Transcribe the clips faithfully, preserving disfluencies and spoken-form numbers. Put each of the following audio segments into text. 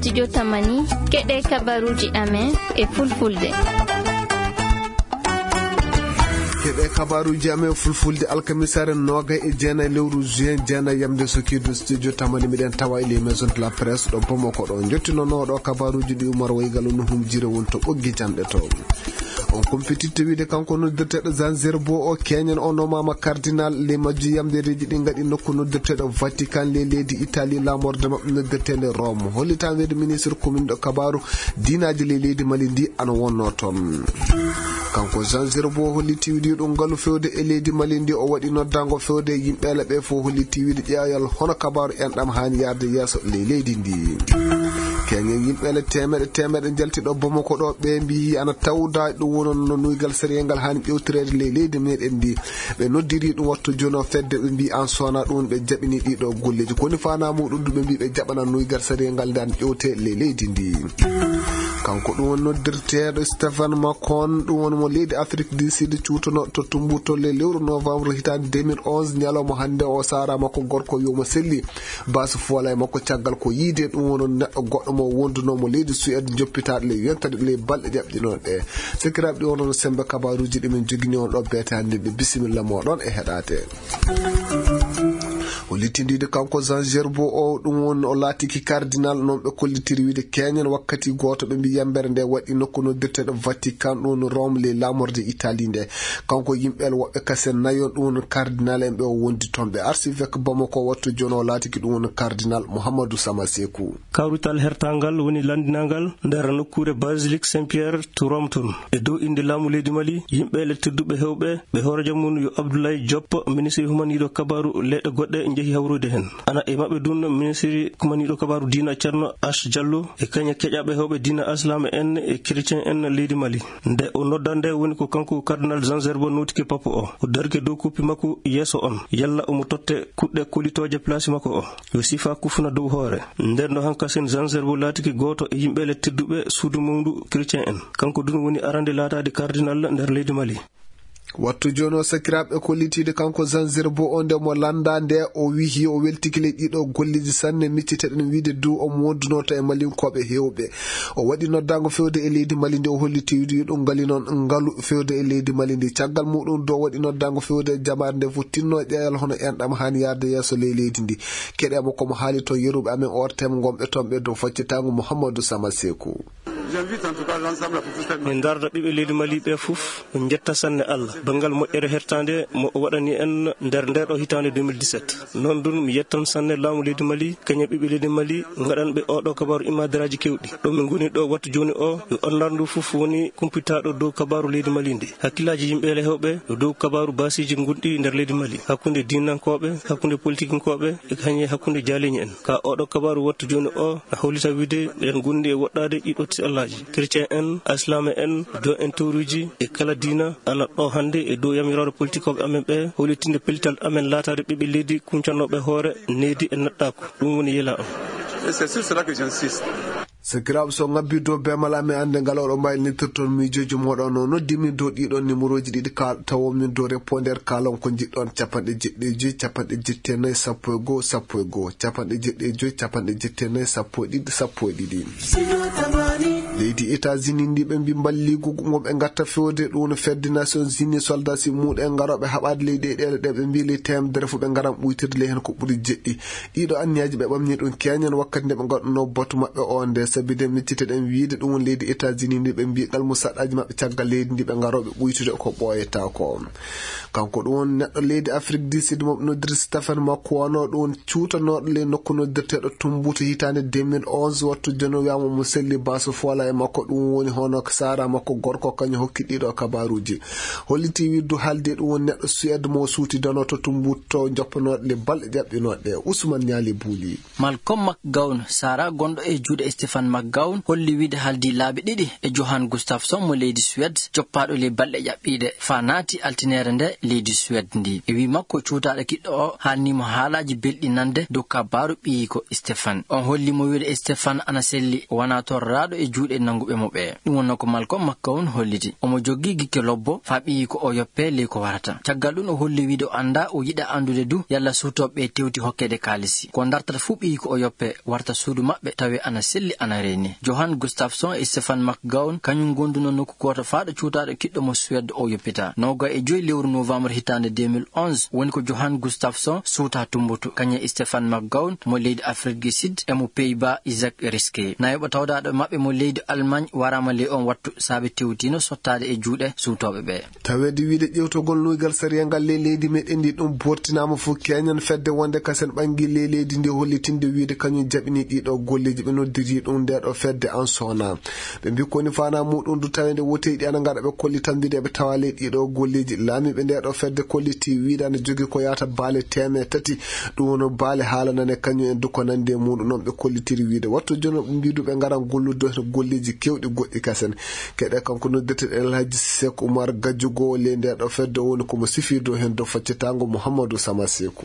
studio Tamani keɗe kabaruji amen e fulfulde. keɓe kabaruji amen fulfulde alkamisare noga e jeena lewru juin jeena yamde sokido studio Tamani miɗen tawa ile maison de la presse ɗo Bamako ɗo jottinono ɗo kabaruji ɗi Oumar Waygal no hum jire won to ɓoggi jamɗe to on compétiteur wiide kanko noddirteɗo Jean Zerbo o keñen o no mama cardinal le majji yamdereji ɗi gaɗi nokku noddirteɗo Vatican le leydi Italie lamorde mabɓe noddirtede Rome hollitawede ministre commune ɗo kabaru dinaji le leydi Mali ndi ana wonno toon kanko Jean Zerbo holliti wiide ɗum ngalu fewde e leydi Mali ndi o waɗi noddango fewde yimɓele ɓe fo holliti wiide ƴeewal hono kabaru enɗam hani yarde yeeso le leydi ndi keñen yimɓele temeɗe temeɗe jaltiɗo Bamako ɗo ɓe mbi ana tawda ɗum wonon no nuygal sériengal hani ƴewtirede le leydi meɗen ndi ɓe noddiri ɗum wattu jono fedde ɓe mbi an sona ɗum ɓe jaɓini ɗiɗo golleji koni fana muɗum ɓe mbi ɓe jaɓana nuygal sériengal ndan ƴewte le leydi ndi kanko ɗum won noddirteɗo Stéphane Macron ɗum won mo leydi Afrique du Sud cuutono to tumbuto le lewru novembre hitande deux mille onze ñalawma hande o sara makko gorko yomo selli basu fola e makko caggal ko yiide ɗum wono neɗɗo goɗɗo mo wondunomo leydi Suède joppitaɗo le yontaɗe le balɗe jaɓƴinoɗe ɗe sikiraɓe ɗi wonono sembe kabaruji ɗi min jogini on ɗo beetande ɓe bisimilla moɗon e heɗate o littindide kanko Jean Zerbo o ɗum won o laatiki cardinal noon ɓe kollitiri wiide keñen wakkati goto ɓe mbi yambere nde waɗi nokku noddirteɗo Vatican ɗum Rome le lamorde Italie nde kanko yimɓel woɓɓe kasen nayon ɗum won cardinal en ɓe o wondi toon ɓe archevêque Bamako wattu joni o laatiki ɗum won cardinal Mouhamadou Sama Sekou kawrital hertangal woni landinagal nder nokkure basilique Saint-Pierre to Rome toon e dow inde laamu leydi Mali yimɓele tedduɓe hewɓe ɓe hoore mum yo Abdoulaye Diop ministre humaniɗo kabaru leɗɗe goɗɗe jehi hawrude hen ana e mabɓe dun ministre humaniɗo kabaru dina Thierno H Diallo e kaña keƴaɓe hewɓe dina islam en e chrétien en leydi Mali nde o noddande woni ko kanko cardinal Jean Zerbo notiki papo o o darke dow kuppi makko yeeso on yalla omo totte kuɗɗe kolitoje place makko o yo sifa kufuna dow hoore nden no hankasen Jean Zerbo laatiki goto e yimɓele tedduɓe suudu mumdu chrétien en kanko dun woni arande laatade cardinal nder leydi Mali wattu jono sakiraɓe kollitide kanko Jean Zerbo o nde mo landa nde o wihi o weltikile ɗiɗo golliji sanne micciteɗen wiide dow omo wondunoto e malinkoɓe hewɓe o waɗi noddago fewde e leydi Mali ndi o holliti wiide ɗum ngali noon ngalu fewde e leydi Mali ndi caggal muɗum do waɗi noddago fewde jamare nde fo tinno ƴeewal hono enɗam hani yarde yeeso le leydi ndi keɗemo komo haali to yeruɓe amen ortem gomɓe tomɓe dow faccitago Mouhamadou Sama Sekou min darda ɓiɓe leydi Mali ɓe fof ɓe jetta sanne Allah bangal moƴƴere hertande mo waɗani en nder nder ɗo hitande deux mille dix-sept non dun mi yettan sanne laamu leydi Mali kaña ɓiɓe leydi Mali gaɗanɓe oɗo kabaru imadiraji kewɗi ɗo min goni ɗo wattu joni o yo anndandu fof woni kumpitaɗo dow kabaru leydi Mali ndi hakkillaji yimɓele hewɓe yo dow kabaru basiji gonɗi nder leydi Mali hakkude dinankoɓe hakkude politiquekoɓe e kañe hakkude jaleñi en ka oɗo kabaru wattu joni o na hawlita wiide ɓen gondi e woɗɗade ɗiɗo tisallaji chrétien en islame en dow en tawruji e kala dina ala ɗo hande e dow yamirore politique oɓe amen ɓe hollitinde pellital amen laatade ɓiɓe leydi kuncannoɓe hoore needi e neɗɗako ɗum woni yela on c'est sur cela que j'insiste sikiraɓe so ngabbi dow bemalami ande ngal oɗo mbawi nittirton miijoji moɗon no noddimi dow ɗiɗon numéroji ɗiɗi ka tawomin dow répondeur kalon ko jiɗɗon capanɗe jeɗɗe joyyi capanɗe jetti nayyi sappo e goho sappo e goho capanɗe jeɗɗe joyyi capanɗe jetti nayyi sappo e ɗiɗi sappo e ɗiɗi leydi États-Unis ndi ɓe mbi balligu goɓe gatta fewde ɗum no fedde Nations Unies soldat si muɗen garoɓe haɓade leydi e ɗeɗe ɗe ɓe mbi ley temedere fo ɓe garan ɓuytirde ley hen ko ɓuuri jeɗɗi ɗiɗo anniyaji ɓe ɓamni ɗum keñen wakkati nde ɓe gaɗuno batu mabɓe o nde sabi de micciteɗen wiide ɗum won leydi États-Unis ndi ɓe mbi ngal musaɗaji mabɓe caggal leydi ndi ɓe garoɓe ɓuytude ko ɓoyata ko kanko ɗum won neɗɗo leydi Afrique du Sud mo nodiri Stéphane Macron ɗum won cuutanoɗo le nokku noddirteɗo Tumbutu hitande deux mille onze wattu joni wiyama mo selli basu fola e makko ɗum woni hono sara makko gorko kañum hokki ɗiɗo kabaruji holliti widdu haalde ɗum won neɗɗo Suède mo suutidano to Tumbutu joppanoɗe le balɗe jaɓɓinoɗe Ousmane Niali Bouli Malcolm McGowan sara gonɗo e juuɗe Stéphane McGowan holli wiide haldi laabi ɗiɗi e Johan Gustafsson mo leydi Suède joppaɗo le balɗe ƴaɓɓiɗe fa naati altinere nde leydi Suède ndi e wi makko cuutaɗo kiɗɗo o haalnimo haalaji belɗinande dow kabaru ɓiyi ko Stéphane on holli mo wiide Stéphane ana selli wana torraɗo e juuɗe nanguɓe mo ɓe. Ɗum wonno ko Malcolm McGowan holliti. Omo joggi gikke lobbo faɓi ko o yoppe ley ko warata. Caggal ɗum o holli wiide o anda o yiɗa andude du yalla suutoɓe tewti hokkede kalisi. Ko dartata fu ɓi ko o yoppe warta suudu maɓɓe tawi ana selli ana reni. Johan Gustafsson e Stefan McGowan kañum gonduno nokku goto faaɗo cuutaɗo kiɗɗo mo Suède o yoppita. Noga e joyi lewru novembre hitande deux mille onze woni ko Johan Gustafsson suuta tumbutu kanye e Stefan McGowan mo leydi Afrique du Sud e mo Pays-Bas Isaac Riske. Nayoɓo tawdaɗo maɓɓe mo leydi Allemagne warama ley on wattu saabe tewtino sottade e juuɗe suutoɓe ɓe. Tawede wiide ƴewtogol nuygal sariya ngal ley leydi meɗen ndi ɗum bortinama fu keñan fedde wonde kasen ɓangi ley leydi ndi hollitinde wiide kañum jaɓini ɗiɗo golleji ɓe noddiri ɗum ndeɗo fedde en sona. Ɓe mbi koni fana muɗum du tawede woteyiɗi ana gaɗa ɓe kollitandide ɓe tawa ley ɗiɗo golleji laamiɓe ndeɗo fedde kolliti wiidane jogui ko yata baale teme tati ɗum wono baale haalanane kañum en duko nande muɗum noon ɓe kollitiri wiide wattu joni ɓe mbidu ɓe garan golludo hen golleji kewɗi goɗɗi kasen keɗe kanko noddeteɗo Elhaji Seck Oumar Gadjugo ley ndeɗo fedde woni komo sifirdo hen do faccitango Mouhamadou Sama Sekou.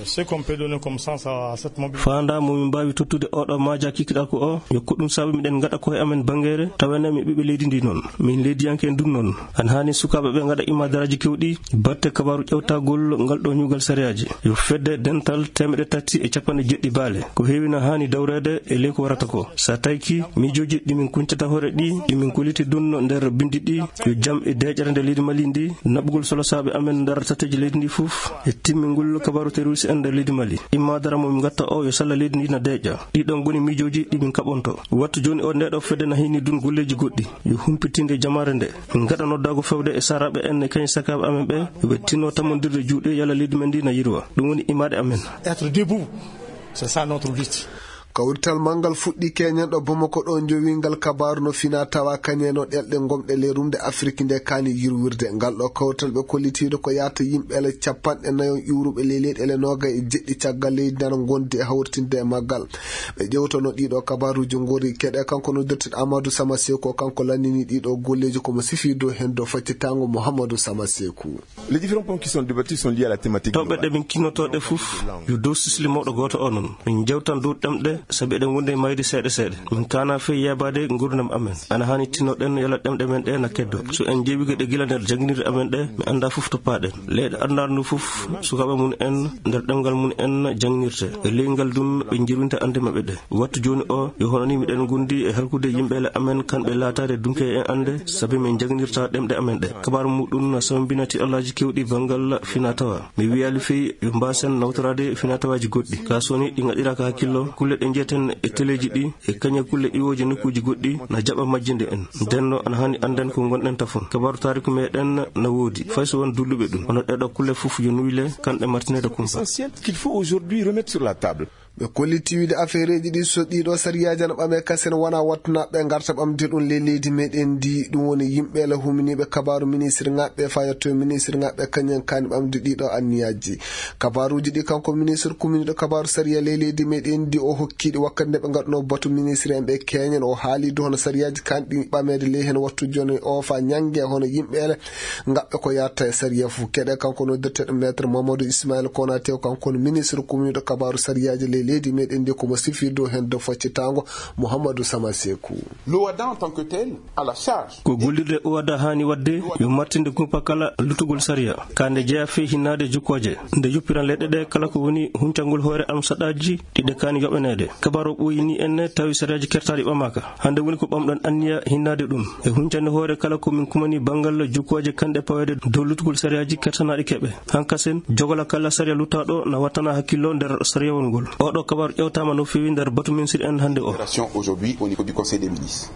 fanda momin mbawi tottude oɗo maja kikkiɗa ko o yokku ɗum saabu miɗen gaɗa koye amen bangere tawene mi ɓiɓe leydi ndi noon min leydiyanke en dun noon an hani sukaɓe ɓe gaɗa imadaraji kewɗi batte kabaru ƴewtagol ngal ɗo ñugal sariyaji yo fedde dental temedde tati e capanɗe jeɗɗi baale ko hewina hani dawrede e ley ko warata ko sa tawki mijoji ɗimin kuncata hoore ɗi ɗimin koliti dunno nder bindi ɗi yo jam e deƴere nde leydi Mali ndi naɓugol solosaɓe amen nder tateji leydi ndi fof e timmingol kabaru terroriste en nder leydi Mali immadara momin gatta o yo salla leydi ndi na deƴa ɗiɗon goni mijoji ɗimin kaɓonto wattu joni o ndeɗo fedde na hini dun golleji goɗɗi yo humpitinde jamare nde min gaɗa noddago fewde e saraɓe en e kañum sakaɓe amen ɓe yoɓe tinno tammodirde juuɗe yalla leydi men ndi na yirwa ɗum woni imade amen. Être debout, c'est ça notre lutte. kawrital mangal fuɗɗi keñen ɗo Bamako ɗo jowingal kabaru no fina tawa kañeno ɗelɗe gomɗe le rumde Afrique nde kani yirwirde ngal ɗo kawrital ɓe kollitiɗo ko yata yimɓele capanɗe nayo iwruɓe le leyɗele noga e jeɗɗi caggal leydi nana gondi e hawrtinde e maggal ɓe ƴewtono ɗiɗo kabaruji gori keɗe kanko no dirtiɗo Amadou Sama Sekou kanko lannini ɗiɗo golleji komo sifido hen do faccitango Mouhamadou Sama Sekou. Les différents points qui sont débattus sont liés à la thématique. Tawɓe ɗe min kinotoɗe fof yo dow sisli mawɗo goto o noon min jewtan dow ɗemɗe sabi eɗen wonde mayde seeɗa seeɗa min kana fe yebade gurdam amen ana hani tinnoɗen yalla ɗemɗe men ɗe na keddo so en jeewi ɗe gila nder janginirde amen ɗe mi anda fof to paaɗen leyɗe andarndu fof sukaɓe mun en nder ɗemgal mun en janginirte e leygal dun ɓe jirwinta ande maɓɓe ɗe wattu joni o yo hono ni miɗen gondi e halkude yimɓele amen kamɓe laatade dunke en ande sabi min janginirta ɗemɗe amen ɗe kabaru muɗum sambinati allaji kewɗi bangal fina tawa mi wiyali feyi yo mbasen nawtorade fina tawaji goɗɗi ka soni ɗi gaɗira ka hakkillo kulle ɗe jeten e teleji ɗi e kaña kulle iwoji nokkuji goɗɗi na jaɓa majjinde en denno ana hani anden ko gonɗen tafon kabaru tariku meɗen na woodi fay so won dulluɓe ɗum hono ɗeɗo kulle fof yo nuyle kamɗe martinede kumpa qu'il faut aujourd'hui remettre sur la table. ɓe kolliti wiide affaire ji ɗi so ɗiɗo sariyaji ana ɓame kasen wona wattunaɓe garta ɓamde ɗum le leydi meɗen ndi ɗum woni yimɓele huminiɓe kabaru ministre ŋaɓɓe fayatto ministre ŋaɓɓe kañen kani ɓamde ɗiɗo anniyaji kabaruji ɗi kanko ministre commune kabaru sariya le leydi meɗen ndi o hokkiɗi wakkati nde ɓe gaɗuno batu ministre en ɓe keñen o haali do hono sariyaji kanɗi ɓamede ley hen wattu joni o fa ñangge hono yimɓele ŋaɓɓe ko yatta e sariya fo keɗe kanko no dirteɗo maître Mamadou Ismaïla Konaté kanko no ministre commune kabaru sariyaji le leydi meɗen ndi komo sifirdo hen do faccitango Mouhamadou Sama Sekou. L'O-A-D A en tant que tel à la charge ko gollirde O-A-D A hani wadde yo martinde kumpa kala lutugol sariya kande jeeya fe hinnade jukkoje nde yuppiran leɗɗe ɗe kala ko woni huncangol hoore amsaɗaji ɗiɗe kani yoɓanede kabaru ɓoyini enne tawi sariyaji kertaɗi ɓamaka hande woni ko ɓamɗon anniya hinnade ɗum e huncande hoore kala komin kumani bangal jukkoje kanɗe pawede dow lutugol sariyaji kertanaɗi keɓe hankasen jogola kala sariya luttaɗo na wattana hakkillo nder sariyawol ngol oɗo kabaru ƴewtama no fewi nder batu ministre en hande o aujourd'hui au niveau du conseil des ministres.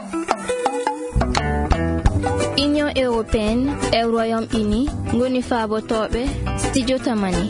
Union européenne e Royaume-Uni ngoni faabotoɓe studio tamani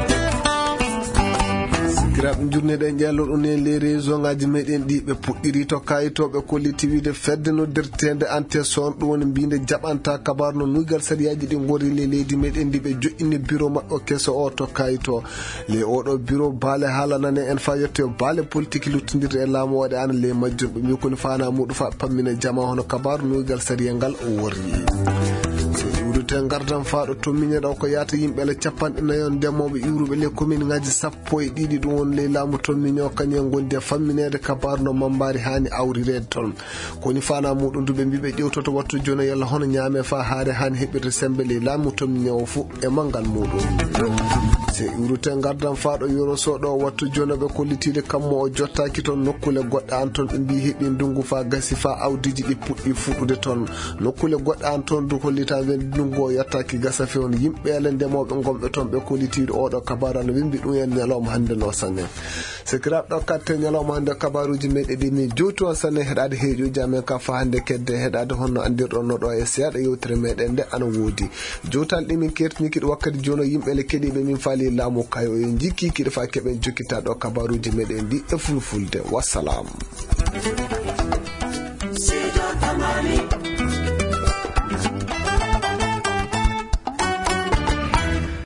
Grab journée ɗen jallo ɗon e les réseaux ngaji meɗen ɗi ɓe puɗɗiri to kayitoɓe kolliti wiide fedde no dirtende ante son ɗum woni mbinde jaɓanta kabaru no nugal sariyaji ɗi gori le leydi meɗen ɗi ɓe joƴƴini bureau maɓɓe keso o to kayito le oɗo bureau baale haalanane en fa yette baale politique luttodirde e laamu waɗe ana le majjum ɓe mbi koni fana muɗum fa pammina jama hono kabaru nugal sariya ngal o wori iwrute gardan faɗo to miñeɗo ko yata yimɓe le capanɗe nayon ndemoɓe iwruɓe le commune ngaji sappo e ɗiɗi ɗum won ley laamu to miño kañen gondi e famminede kabaru no mambari hani awrirede toon koni fana muɗum duɓe mbiɓe ƴewtoto wattu joni yalla hono ñaame fa haare hani heɓirde sembe ley laamu to miño fu e mangal muɗum se iwrute gardan faɗo yoro soɗo wattu joni ɓe kollitide kammo o jottaki toon nokkule goɗɗe an toon ɓe mbi heeɓi ndungu fa gasi fa awdiji ɗi puɗɗi fuɗude toon nokkule goɗɗe an toon du kollitaɓe ndungu o yettaki gasa fewn yimɓele ndemoɓe gomɓe toon ɓe kollitiɗo oɗo kabaru no wimbi ɗum en ñalawma hande no sanne sikiraɓe ɗo katte ñalawma hande kabaruji meɗe ɗi mi jowti on sanne heɗade heeƴuji amen ka fa hande kedde heɗade honno andirɗon no ɗo e seeɗa yewtere meɗen nde ana woodi jowtal ɗi min kertini kiɗo wakkati jono yimɓele keɗiɓe min faali laamu kayo en jikki kiɗo fa keɓen jokkita ɗo kabaruji meɗen ɗi e fulfulde wassalam.